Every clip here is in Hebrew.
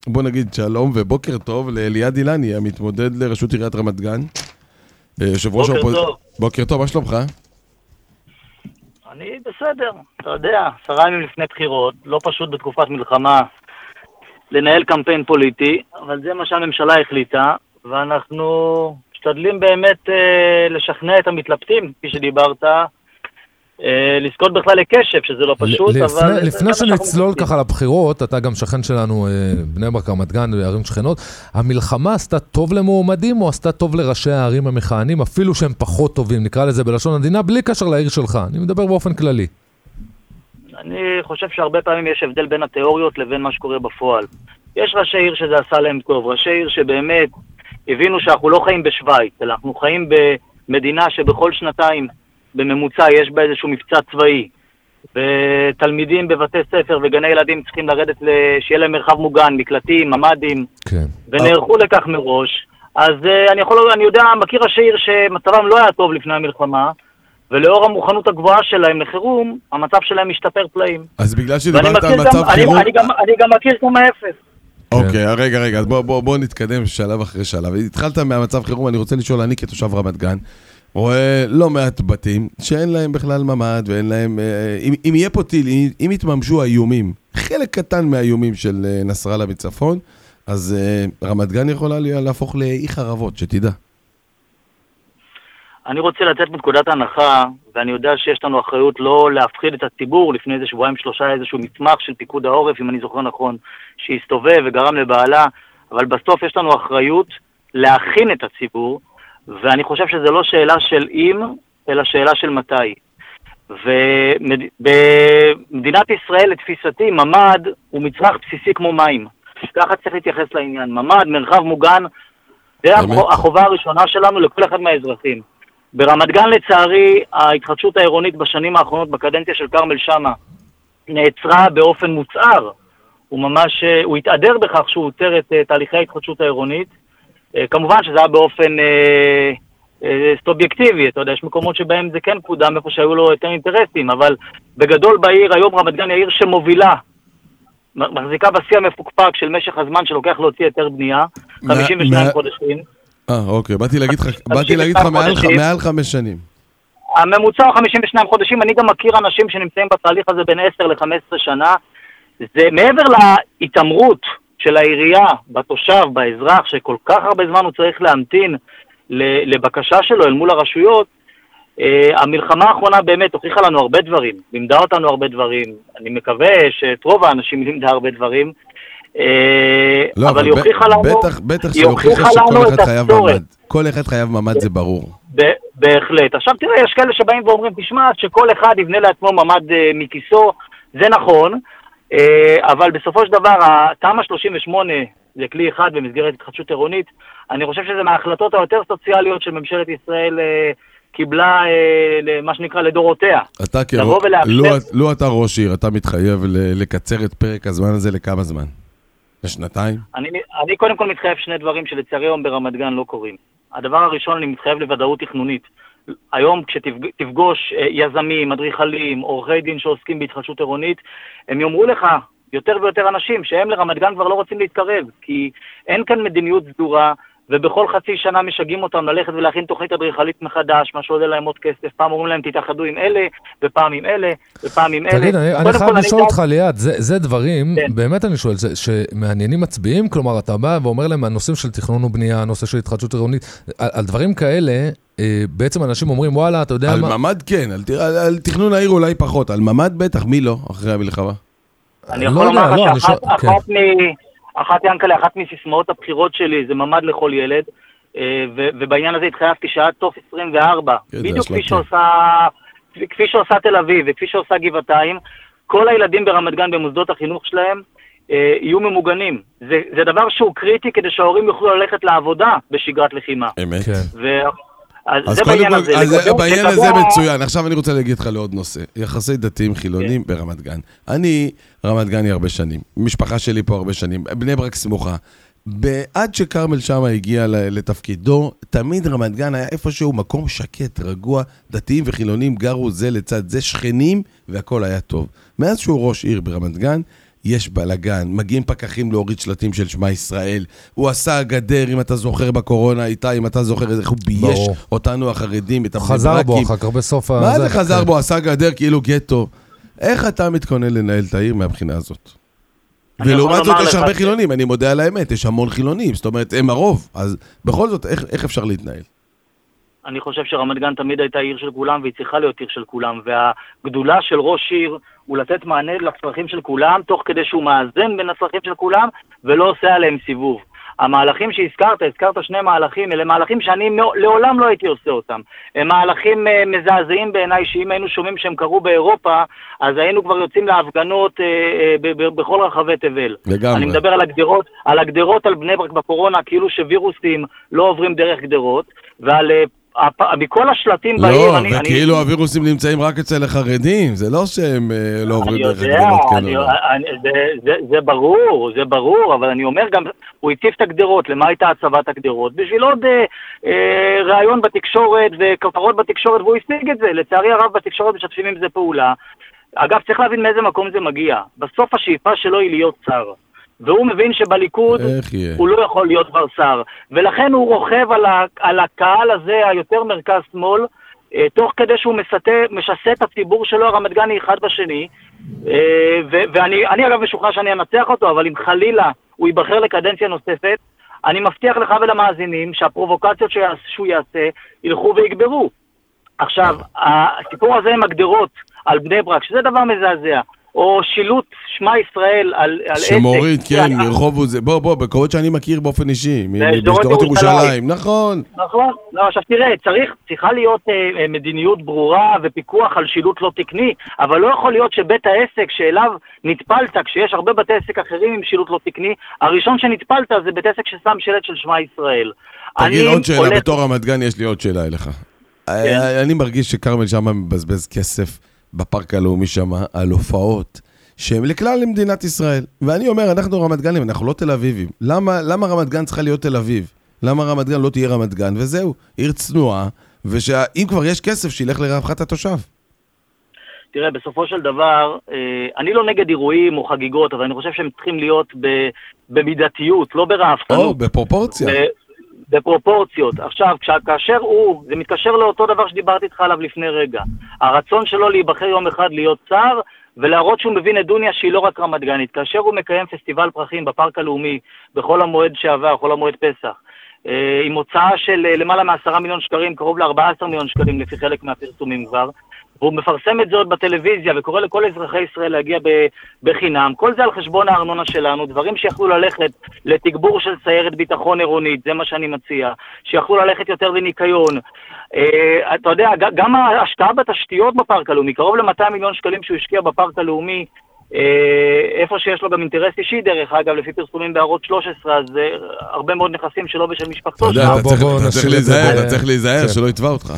בוא נגיד שלום ובוקר טוב לאליעד אילני, המתמודד לראשות עיריית רמת גן. בוקר טוב. בוקר טוב, מה שלומך? אני בסדר, אתה יודע, 10 ימים לפני בחירות, לא פשוט בתקופת מלחמה לנהל קמפיין פוליטי, אבל זה מה שהממשלה החליטה, ואנחנו משתדלים באמת לשכנע את המתלבטים, כפי שדיברת, לזכות בכלל לקשב, שזה לא פשוט, אבל... לפני שנצלול ככה לבחירות, אתה גם שכן שלנו, בני ברק, רמת גן וערים שכנות, המלחמה עשתה טוב למועמדים או עשתה טוב לראשי הערים המכהנים, אפילו שהם פחות טובים, נקרא לזה בלשון המדינה, בלי קשר לעיר שלך, אני מדבר באופן כללי. אני חושב שהרבה פעמים יש הבדל בין התיאוריות לבין מה שקורה בפועל. יש ראשי עיר שזה עשה להם טוב, ראשי עיר שבאמת הבינו שאנחנו לא חיים בשוויץ, אלא אנחנו חיים במדינה שבכל שנתיים בממוצע יש בה איזשהו מבצע צבאי, ותלמידים בבתי ספר וגני ילדים צריכים לרדת שיהיה להם מרחב מוגן, מקלטים, ממ"דים, כן. ונערכו לכך מראש. אז אני יודע, מכיר ראשי עיר שמצבם לא היה טוב לפני המלחמה, ולאור המוכנות הגבוהה שלהם לחירום, המצב שלהם משתפר פלאים. אז בגלל שדיברת על מצב חירום... אני גם מכיר כמה אפס. אוקיי, רגע, אז בוא נתקדם שלב אחרי שלב. התחלת מהמצב חירום, אני רוצה לשאול, אני כתושב רמת גן, רואה לא מעט בתים שאין להם בכלל ממ"ד, ואין להם... אם יהיה פה טיל, אם יתממשו האיומים, חלק קטן מהאיומים של נסראללה בצפון, אז רמת גן יכולה להפוך לאי חרבות, שתדע. אני רוצה לתת נקודת הנחה, ואני יודע שיש לנו אחריות לא להפחיד את הציבור. לפני איזה 2-3 איזשהו מסמך של פיקוד העורף, אם אני זוכר נכון, שהסתובב וגרם לבעלה, אבל בסוף יש לנו אחריות להכין את הציבור, ואני חושב שזה לא שאלה של אם, אלא שאלה של מתי. ובמדינת ישראל, לתפיסתי, ממ"ד הוא מצרך בסיסי כמו מים. ככה צריך להתייחס לעניין. ממ"ד, מרחב מוגן, זה החובה הראשונה שלנו לכל אחד מהאזרחים. ברמת גן, לצערי, ההתחדשות העירונית בשנים האחרונות, בקדנציה של קרמל שמה, נעצרה באופן מוצער. הוא התעדר בכך שהוא עוצר את תהליכי ההתחדשות העירונית. כמובן שזה היה באופן סובייקטיבי, אתה יודע, יש מקומות שבהם זה כן קודם, איפה שהיו לו יותר אינטרסים, אבל בגדול בעיר, היום רמת גן היא העיר שמובילה, מחזיקה בשיא המפוקפק של משך הזמן שלוקח להוציא יותר בנייה, 52 חודשים. אוקיי, באתי להגיד לך מעל 5 שנים. הממוצע הוא 52 חודשים, אני גם מכיר אנשים שנמצאים בתהליך הזה בין 10 ל-15 שנה, זה מעבר להתאמרות של העירייה, בתושב, באזרח, שכל כך הרבה זמן הוא צריך להמתין לבקשה שלו אל מול הרשויות. המלחמה האחרונה באמת הוכיחה לנו הרבה דברים, לימדה אותנו הרבה דברים, אני מקווה שאת רוב האנשים לימדה הרבה דברים, אבל היא הוכיחה לנו... בטח שהוכיחה שכל אחד חייב ממ"ד. כל אחד חייב ממ"ד, זה ברור. בהחלט. עכשיו תראה, יש כאלה שבאים ואומרים, תשמע, שכל אחד יבנה לעצמו ממ"ד מכיסו, זה נכון, אבל בסופו של דבר, תמ"א 38 זה כלי אחד במסגרת התחדשות עירונית, אני חושב שזה מההחלטות היותר סוציאליות של ממשלת ישראל קיבלה, מה שנקרא, לדורותיה. אתה לא אתה ראש עיר, אתה מתחייב לקצר את פרק הזמן הזה לכמה זמן? לשנתיים? אני קודם כל מתחייב 2 דברים שלצערי היום ברמת גן לא קורים. הדבר הראשון, אני מתחייב לוודאות תכנונית. היום כשתפגוש יזמים, אדריכלים, עורכי דין שעוסקים בהתחדשות עירונית, הם יאמרו לך, יותר ויותר אנשים, שהם לרמת גן כבר לא רוצים להתקרב, כי אין כאן מדיניות סדורה, ובכל חצי שנה משגעים אותם ללכת ולהכין תוכנית אדריכלית מחדש, מה שעולה להם עוד כסף, פעם אומרים להם תתאחדו עם אלה, ופעם עם אלה, ופעם עם אלה. תגיד, אני חייב לשאול אותך ליד, זה דברים, באמת אני שואל, שמעניינים מצביעים, כלומר אתה בא ואומר להם, הנושאים של תכנון ובנייה, הנושא של התחדשות עירונית, על דברים כאלה, בעצם אנשים אומרים, וואלה, אתה יודע מה... על ממ"ד כן, על תכנון העיר אולי פחות, על ממ"ד בטח, מי לא, אחרי המלחמה? אני יכול לומר לך אחת מסיסמאות הבחירות שלי זה ממ"ד לכל ילד, ובעניין הזה התחייבתי שעד תוך 24, בדיוק כפי שעושה תל אביב וכפי שעושה גבעתיים, כל הילדים ברמת גן במוסדות החינוך שלהם יהיו ממוגנים. זה דבר שהוא קריטי כדי שההורים יוכלו ללכת לעבודה בשגרת לחימה. אמת. אז בעניין הזה. בעניין הזה מצוין. עכשיו אני רוצה להגיד לך לעוד נושא. יחסי דתיים חילונים ברמת גן. אני רמת גן היא הרבה שנים. משפחה שלי פה הרבה שנים. בני ברק סמוכה. עד שקרמל שמה הגיע לתפקידו, תמיד רמת גן היה איפשהו מקום שקט, רגוע, דתיים וחילונים גרו זה לצד זה, שכנים, והכל היה טוב. מאז שהוא ראש עיר ברמת גן, יש בלגן, מגיעים פקחים להוריד שלטים של שמע ישראל, הוא עשה גדר, אם אתה זוכר בקורונה איתה, אם אתה זוכר איך הוא בייש אותנו החרדים, את הבני חזר ברקים. בו אחר כך בסוף מה זה חזר בו? עשה גדר כאילו גטו. איך אתה מתכונן לנהל את העיר מהבחינה הזאת? ולעומת זאת יש הרבה חילונים, אני מודה על האמת, יש המון חילונים, זאת אומרת, הם הרוב, אז בכל זאת, איך אפשר להתנהל? אני חושב שרמת גן תמיד הייתה עיר של כולם, והיא צריכה להיות עיר של כולם, והגדולה של ראש עיר הוא לתת מענה לצרכים של כולם, תוך כדי שהוא מאזן בין הצרכים של כולם, ולא עושה עליהם סיבוב. המהלכים הזכרת שני מהלכים, אלה מהלכים שאני לעולם לא הייתי עושה אותם. הם מהלכים מזעזעים בעיניי, שאם היינו שומעים שהם קרו באירופה, אז היינו כבר יוצאים להפגנות בכל רחבי תבל. לגמרי. אני מדבר על הגדרות על בני ברק בקורונה, כאילו שווירוסים לא עוברים דרך גדרות, ועל מכל השלטים בעיר... לא, וכאילו הווירוסים נמצאים רק אצל החרדים, זה לא שהם לא עוברים דרך גדרות כאלה. זה ברור, אבל אני אומר גם, הוא הציף את הגדרות, למה הייתה הצבת הגדרות? בשביל עוד רעיון בתקשורת וכותרות בתקשורת, והוא השיג את זה. לצערי הרב בתקשורת משתפים עם זה פעולה. אגב, צריך להבין מאיזה מקום זה מגיע. בסוף השאיפה שלו היא להיות שר. והוא מבין שבליכוד הוא לא יכול להיות כבר שר, ולכן הוא רוכב על הקהל הזה היותר מרכז שמאל, תוך כדי שהוא משסה את הציבור שלו הרמת גני אחד בשני, ואני אגב משוכנע שאני אנצח אותו, אבל אם חלילה הוא ייבחר לקדנציה נוספת, אני מבטיח לך ולמאזינים שהפרובוקציות שהוא יעשה ילכו ויגברו. עכשיו, הסיפור הזה עם הגדרות על בני ברק, שזה דבר מזעזע, או שילוט שמע ישראל על עסק. שמורית, כן, רחוב זה. בוא, בקורות שאני מכיר באופן אישי, בשדרות ירושלים, נכון. נכון, לא, עכשיו תראה, צריכה להיות מדיניות ברורה ופיקוח על שילוט לא תקני, אבל לא יכול להיות שבית העסק שאליו נטפלת, כשיש הרבה בתי עסק אחרים עם שילוט לא תקני, הראשון שנטפלת זה בית עסק ששם שלט של שמע ישראל. תגיד עוד שאלה, בתור רמת גן יש לי עוד שאלה אליך. אני מרגיש שכרמל שמה מבזבז כסף בפארק הלאומי שם, על הופעות, שהם לכלל למדינת ישראל. ואני אומר, אנחנו רמת גנים, אנחנו לא תל אביבים. למה רמת גן צריכה להיות תל אביב? למה רמת גן לא תהיה רמת גן? וזהו, עיר צנועה, ושאם כבר יש כסף, שילך לרווחת התושב. תראה, בסופו של דבר, אני לא נגד אירועים או חגיגות, אבל אני חושב שהם צריכים להיות במידתיות, לא ברעפתנות. או, בפרופורציה. בפרופורציות. עכשיו, כאשר זה מתקשר לאותו דבר שדיברתי איתך עליו לפני רגע. הרצון שלו להיבחר יום אחד להיות שר, ולהראות שהוא מבין את דוניה שהיא לא רק רמת גנית. כאשר הוא מקיים פסטיבל פרחים בפארק הלאומי, בכל המועד שעבר, בכל המועד פסח, עם הוצאה של למעלה מ10 מיליון שקלים, קרוב ל14 מיליון שקלים לפי חלק מהפרסומים כבר, והוא מפרסם את זה עוד בטלוויזיה, וקורא לכל אזרחי ישראל להגיע בחינם. כל זה על חשבון הארנונה שלנו, דברים שיכלו ללכת לתגבור של סיירת ביטחון עירונית, זה מה שאני מציע, שיכלו ללכת יותר לניקיון. אתה יודע, גם ההשקעה בתשתיות בפארק הלאומי, קרוב ל200 מיליון שקלים שהוא השקיע בפארק הלאומי, איפה שיש לו גם אינטרס אישי דרך אגב, לפי פרסומים בערוץ 13, אז הרבה מאוד נכסים שלו ושל משפחתו. אתה יודע, אתה צריך להיזהר שלא יתבע אותך.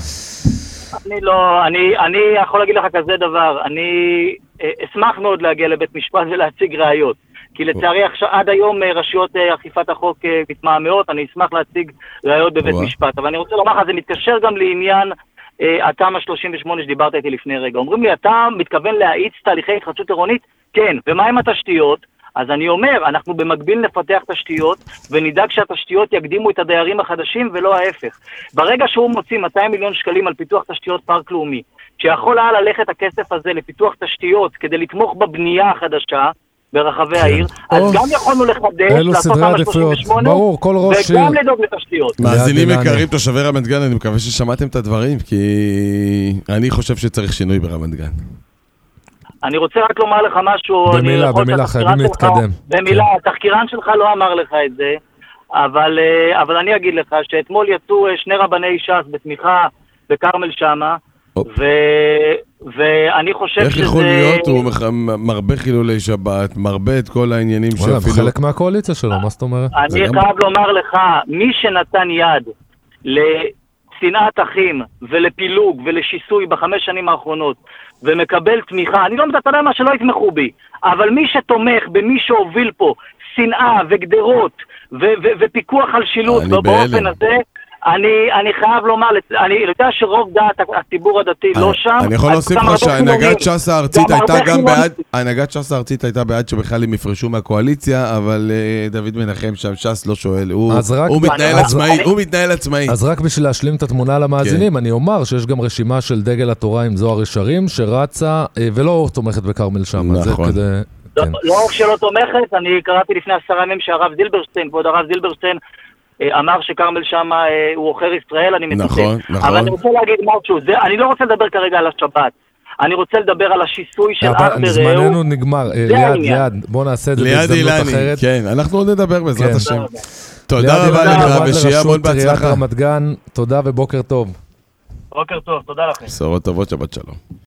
אני יכול להגיד לך כזה דבר, אני אשמח מאוד להגיע לבית משפט ולהציג ראיות, כי לצערי עד היום רשויות אכיפת החוק מתמהמהות, אני אשמח להציג ראיות בבית משפט, אבל אני רוצה לומר לך, זה מתקשר גם לעניין התמ"א 38 שדיברת איתי לפני רגע. אומרים לי, אתה מתכוון להאיץ תהליכי התחדשות עירונית? כן, ומה עם התשתיות? אז אני אומר, אנחנו במקביל נפתח תשתיות, ונדאג שהתשתיות יקדימו את הדיירים החדשים ולא ההפך. ברגע שהוא מוציא 200 מיליון שקלים על פיתוח תשתיות פארק לאומי, שיכול היה ללכת הכסף הזה לפיתוח תשתיות כדי לתמוך בבנייה החדשה ברחבי העיר, אז גם יכולנו לחדש, לעשות תמ"א 38, וגם לדאוג לתשתיות. מאזינים יקרים, תושבי רמת גן, אני מקווה ששמעתם את הדברים, כי אני חושב שצריך שינוי ברמת גן. אני רוצה רק לומר לך משהו. במילה, חייבים להתקדם. במילה, התחקירן שלך לא אמר לך את זה, אבל אני אגיד לך שאתמול יצאו 2 רבני ש"ס בתמיכה בכרמל שמה, ואני חושב שזה... איך יכול להיות? הוא מרבה חילולי שבת, מרבה את כל העניינים שאפילו... חלק מהקואליציה שלו, מה זאת אומרת? אני חייב לומר לך, מי שנתן יד לשנאת אחים ולפילוג ולשיסוי ב5 שנים האחרונות, ומקבל תמיכה, אני לא מדבר מה שלא יתמכו בי, אבל מי שתומך במי שהוביל פה שנאה וגדרות ופיקוח על שילוט באופן הזה, אני חייב לומר, אני יודע שרוב דעת הציבור הדתי לא שם. אני יכול להוסיף לך שהנהגת ש"ס הארצית הייתה גם בעד, הנהגת ש"ס הארצית הייתה בעד שבכלל הם יפרשו מהקואליציה, אבל דוד מנחם שם ש"ס לא שואל, הוא מתנהל עצמאי. אז רק בשביל להשלים את התמונה למאזינים, אני אומר שיש גם רשימה של דגל התורה עם זוהר ישרים, שרצה ולא תומכת בקרמל שאמה. נכון. לא רק שלא תומכת, אני קראתי לפני 10 ימים שהרב זילברשטיין, כבוד הרב זילברשטיין, אמר שקרמל שמה הוא עוכר ישראל, אני מצטט. נכון. אבל אני רוצה להגיד משהו, אני לא רוצה לדבר כרגע על השבת, אני רוצה לדבר על השיסוי של אח ברעהו. זמננו נגמר, ליד, בוא נעשה את זה בהזדמנות אחרת. כן, אנחנו עוד נדבר בעזרת השם. תודה רבה לך, ושיהיה המון בהצלחה. רמת גן, תודה ובוקר טוב. בוקר טוב, תודה לכם. בשורות טובות, שבת שלום.